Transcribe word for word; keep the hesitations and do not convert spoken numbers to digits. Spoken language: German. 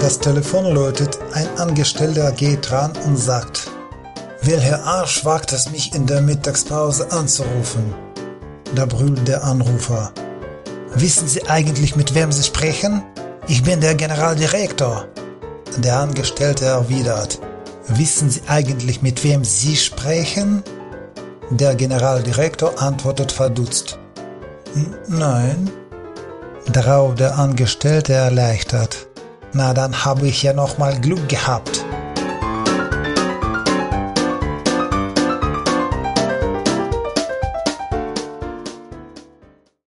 Das Telefon läutet, ein Angestellter geht ran und sagt: Welcher Arsch wagt es, mich in der Mittagspause anzurufen? Da brüllt der Anrufer: Wissen Sie eigentlich, mit wem Sie sprechen? Ich bin der Generaldirektor. Der Angestellte erwidert: Wissen Sie eigentlich, mit wem Sie sprechen? Der Generaldirektor antwortet verdutzt: Nein. Darauf der Angestellte erleichtert: Na, dann habe ich ja noch mal Glück gehabt.